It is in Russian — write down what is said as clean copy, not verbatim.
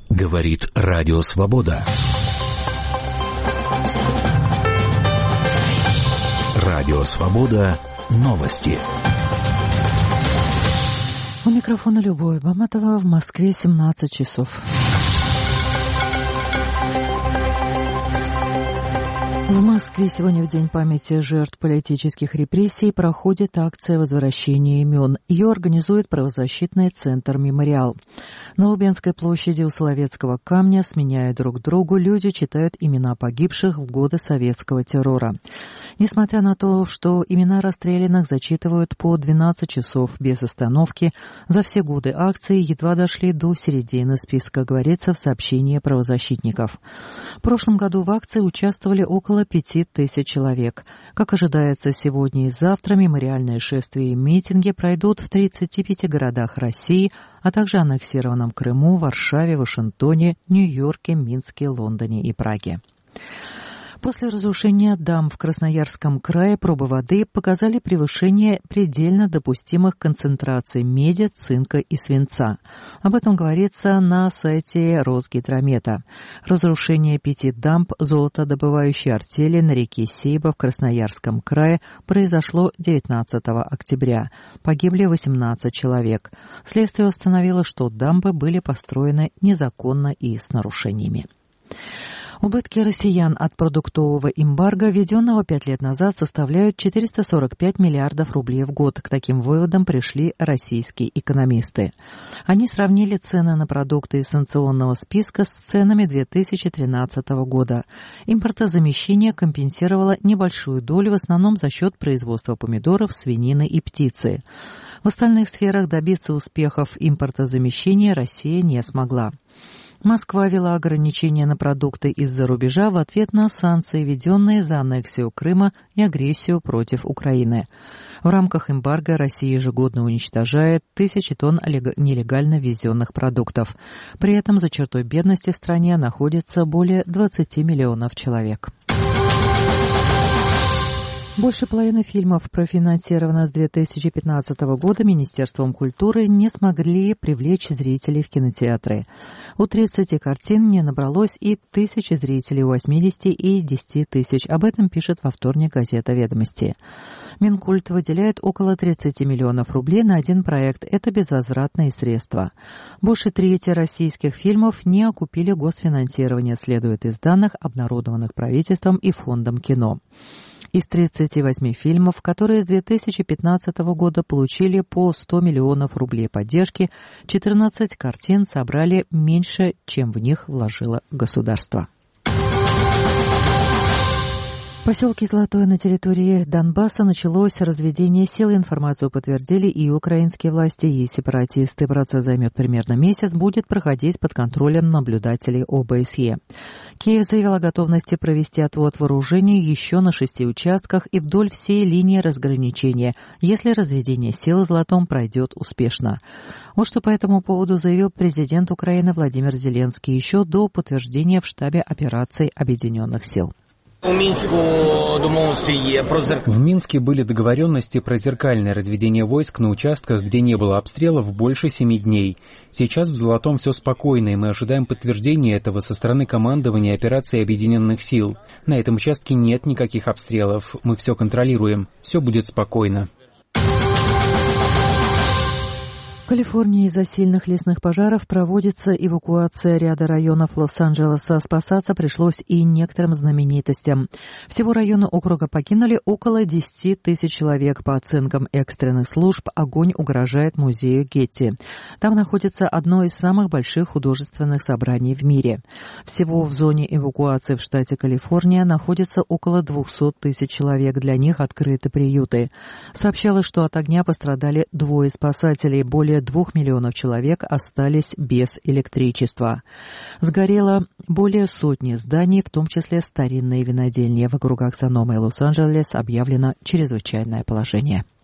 Говорит Радио Свобода. Радио Свобода. Новости. У микрофона Любовь Баматова. В Москве 17 часов. В Москве сегодня, в День памяти жертв политических репрессий, проходит акция возвращения имен. Ее организует правозащитный центр «Мемориал». На Лубянской площади у Соловецкого камня, сменяя друг другу, люди читают имена погибших в годы советского террора. Несмотря на то, что имена расстрелянных зачитывают по 12 часов без остановки, за все годы акции едва дошли до середины списка, говорится в сообщении правозащитников. В прошлом году в акции участвовали около 5000 человек. Как ожидается, сегодня и завтра мемориальные шествия и митинги пройдут в 35 городах России, а также аннексированном Крыму, Варшаве, Вашингтоне, Нью-Йорке, Минске, Лондоне и Праге. После разрушения дам в Красноярском крае пробы воды показали превышение предельно допустимых концентраций меди, цинка и свинца. Об этом говорится на сайте Росгидромета. Разрушение 5 дамб золотодобывающей артели на реке Сейба в Красноярском крае произошло 19 октября. Погибли 18 человек. Следствие установило, что дамбы были построены незаконно и с нарушениями. Убытки россиян от продуктового эмбарго, введенного 5 лет назад, составляют 445 миллиардов рублей в год. К таким выводам пришли российские экономисты. Они сравнили цены на продукты из санкционного списка с ценами 2013 года. Импортозамещение компенсировало небольшую долю, в основном за счет производства помидоров, свинины и птицы. В остальных сферах добиться успехов импортозамещения Россия не смогла. Москва ввела ограничения на продукты из-за рубежа в ответ на санкции, введенные за аннексию Крыма и агрессию против Украины. В рамках эмбарго Россия ежегодно уничтожает тысячи тонн нелегально ввезенных продуктов. При этом за чертой бедности в стране находится более 20 миллионов человек. Больше половины фильмов, профинансировано с 2015 года Министерством культуры, не смогли привлечь зрителей в кинотеатры. У 30 картин не набралось и 1000 зрителей, у 80 и 10 тысяч. Об этом пишет во вторник газета «Ведомости». Минкульт выделяет около 30 миллионов рублей на один проект. Это безвозвратные средства. Больше трети российских фильмов не окупили госфинансирование, следует из данных, обнародованных правительством и Фондом кино. Из 38 фильмов, которые с 2015 года получили по 100 миллионов рублей поддержки, 14 картин собрали меньше, чем в них вложило государство. В поселке Золотое на территории Донбасса началось разведение сил. Информацию подтвердили и украинские власти, и сепаратисты. Процесс займет примерно месяц, будет проходить под контролем наблюдателей ОБСЕ. Киев заявил о готовности провести отвод вооружений еще на 6 участках и вдоль всей линии разграничения, если разведение сил в Золотом пройдет успешно. Вот что по этому поводу заявил президент Украины Владимир Зеленский еще до подтверждения в штабе операций Объединенных сил. В Минске были договоренности про зеркальное разведение войск на участках, где не было обстрелов, больше 7 дней. Сейчас в Золотом все спокойно, и мы ожидаем подтверждения этого со стороны командования операции Объединенных сил. На этом участке нет никаких обстрелов, мы все контролируем, все будет спокойно. В Калифорнии из-за сильных лесных пожаров проводится эвакуация ряда районов Лос-Анджелеса. Спасаться пришлось и некоторым знаменитостям. Всего районы округа покинули около 10 тысяч человек. По оценкам экстренных служб, огонь угрожает музею Гетти. Там находится одно из самых больших художественных собраний в мире. Всего в зоне эвакуации в штате Калифорния находится около 200 тысяч человек. Для них открыты приюты. Сообщалось, что от огня пострадали 2 спасателей. Более 2 миллионов человек остались без электричества. Сгорело более сотни зданий, в том числе старинные винодельни. В округах Санома и Лос-Анджелес объявлено чрезвычайное положение.